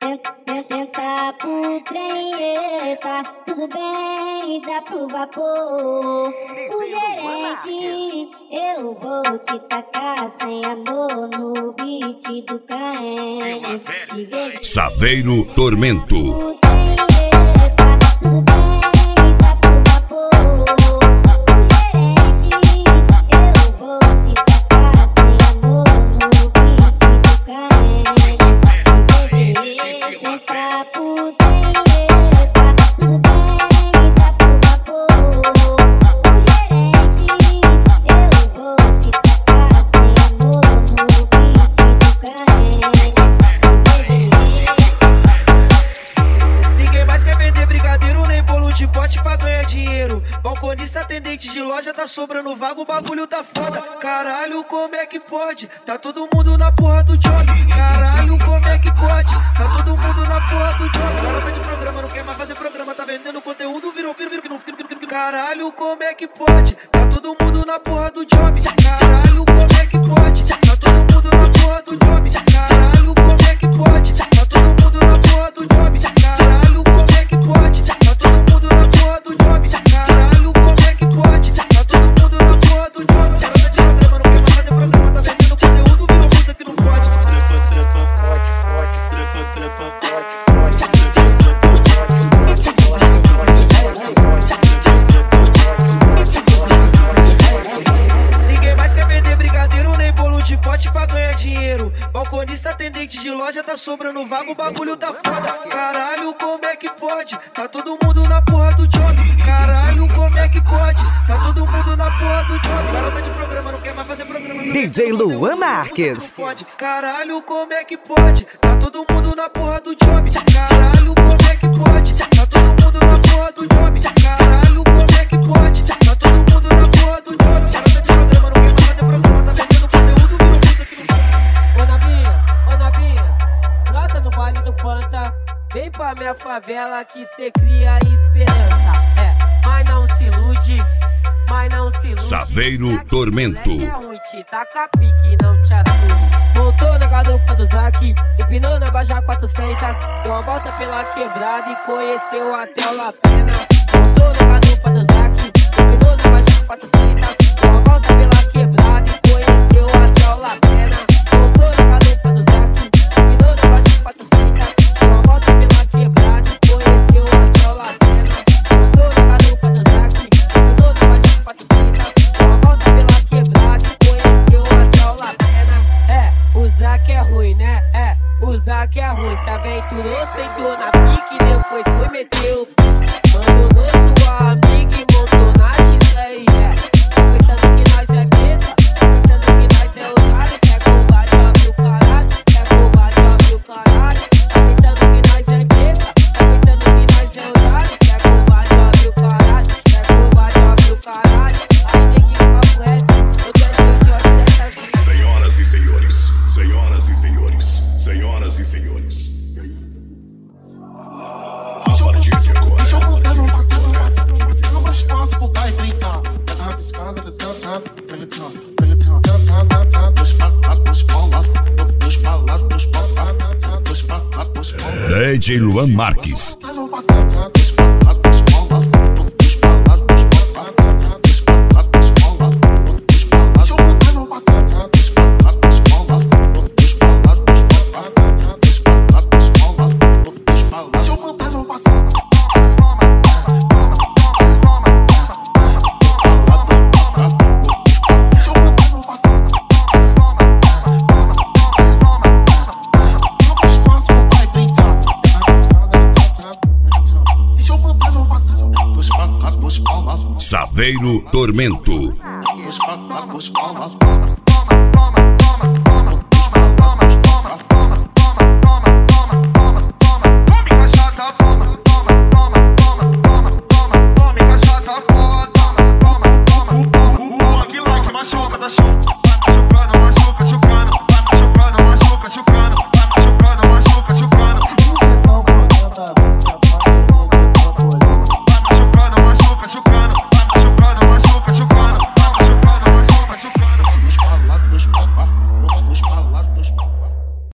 Entra pro trem, eita, tudo bem, dá pro vapor. O gerente, eu vou te tacar sem amor no beat do Caene. Saveiro Tormento. Tudo bem, dá pro vapor. O gerente, eu vou te tacar sem amor no beat do Caene. Senta pro treta, tudo bem, dá pro vapor. O gerente, eu vou te tacar sem amor no beat do Caene. Ninguém mais quer vender brigadeiro nem bolo de pote pra ganhar dinheiro. Balconista, atendente de loja, tá sobrando vaga, o bagulho tá foda. Caralho, como é que pode? Tá todo mundo na porra do job. Caralho, como é que pode? Tá todo mundo na porra do job. Garota de programa, não quer mais fazer programa, tá vendendo conteúdo, virou que não. Caralho, como é que pode? Tá todo mundo na porra do job. Caralho, como é que pode? Tá todo mundo na porra do job. Caralho, como é que pode? Tá todo mundo na porra do job. Caralho, como é que pode? Tá todo mundo na porra do job. Caralho, como é que pode? Tá todo mundo na porra do job. Garota de programa, não quer mais fazer programa, tá vendendo conteúdo, virou que não pode. Ninguém mais quer vender brigadeiro nem bolo de pote pra ganhar dinheiro. Balconista, atendente de loja, tá sobrando vaga, o bagulho tá foda. Caralho, como é que pode? Tá todo mundo na porra do job. Caralho, como é que pode? Tá todo mundo na porra do job. Garota de programa, não quer mais fazer programa. DJ Luan Marques. Caralho, como é que pode? Tá todo mundo na porra do job. Caralho, como é que pode? Tá todo mundo na porra do job. Caralho, como é que pode? Tá todo mundo na porra do job. Garota de programa, não quer mais fazer programa, tá vendendo conteúdo, virou que não. Ô Nabinha, brota no baile do Panta. Vem pra minha favela que cê cria esperança. Mas não se ilude, mas não se ilude. Saveiro Tormento. É ruim, te taca pique, não te assume. Voltou na garupa dos Lac, empinou na Baja 400. Deu uma volta pela quebrada e conheceu até o La Pena. Voltou na garupa dos Lac, empinou na Baja 400. Deu uma volta pela quebrada e conheceu até o La Pena. Voltou na garupa dos Lac, empinou na Baja 400. Deu uma volta pela quebrada e conheceu até o La Pena. Voltou na garupa dos Lac, empinou na Baja 400. Deu uma volta pela quebrada e conheceu até o La Pena. O Zac é ruim, né? O Zac é ruim. Se aventurou, sentou na pique, depois foi meteu. Abandonou sua amiga e montou na X aí, pensando que nós é besta, pensando que nós é otário. Quer combate, abre o caralho, quer combate, abre o caralho. Pensando que nós é besta, pensando que nós é otário. Quer combate, abre o caralho, quer combate, abre o caralho. Aí neguinho papo reto, eu tô cheio de ódio dessas vidas. Senhoras e senhores, senhoras e senhores, senhoras e senhores. A partir de agora. Deixa eu contar no passado, não mais fácil voltar e brincar. A rabiscada do downtown, bring it on, downtown, push pra lá, push pra lá, push pra lá, push pra lá, push pra lá, push pra lá. DJ Luan Marques. Saveiro Tormento. Push pra lá, push pra lá.